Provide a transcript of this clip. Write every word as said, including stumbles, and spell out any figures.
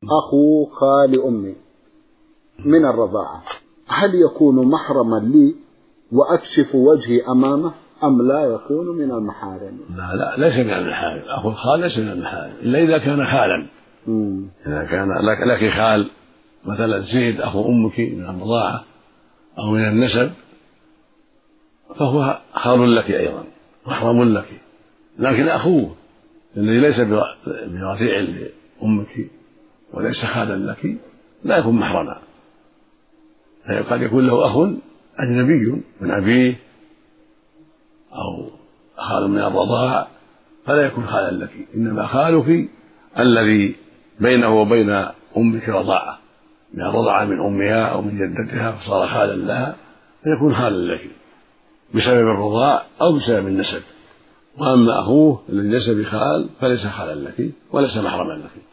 أخو خال أمي من الرضاعة، هل يكون محرما لي وأكشف وجهي أمامه أم لا يكون من المحارم؟ لا لا ليس من المحارم، أخو الخال ليس من المحارم إلا إذا كان خالا. مم. إذا كان لك, لك خال مثلا زيد أخو أمك من الرضاعة أو من النسب فهو خال لك أيضا محرم لك، لكن أخوه الذي ليس برضيع لأمك وليس خالا لك لا يكون محرما، قد يكون له أخ أجنبي من أبيه أو خال من الرضاعة فلا يكون خالا لك، إنما خالك الذي بينه وبين أمك رضاعة من الرضاعة من أمها أو من جدتها فصار خالا لها فيكون خالا لك بسبب الرضاع أو بسبب النسب. وأما أخوه الذي ليس بخال فليس خالا لك وليس محرما لك.